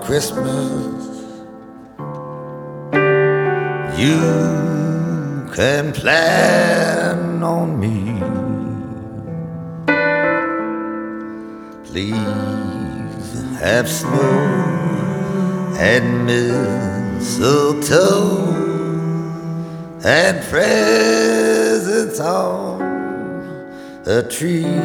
Christmas, you can plan on me. Please have snow and mistletoe and presents on a tree.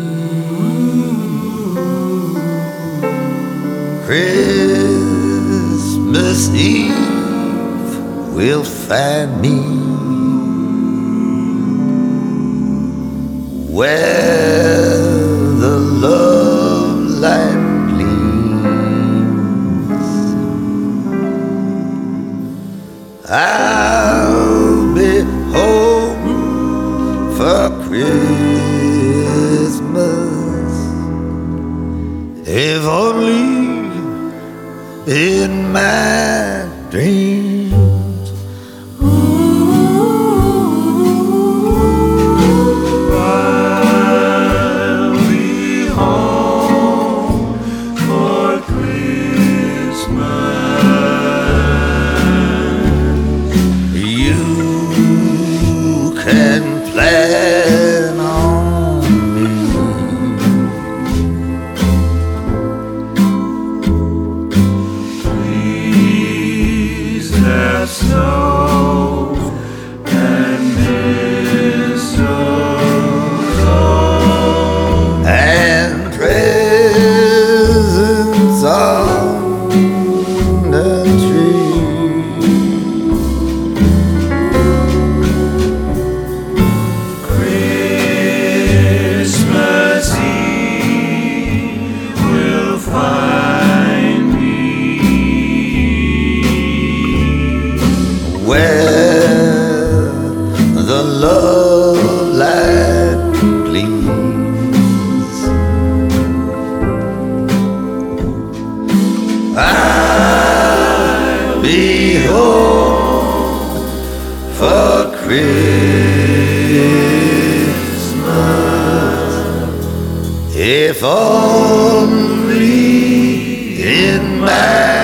Christmas Eve will find me where the love light gleams. I'll be home for Christmas, if only in my dreams. I'll be home for Christmas. You can plan on me. Please have snow and mistletoe And presents on the tree. Christmas Eve will find me Where the love light gleams. I'll be home for Christmas, if only in my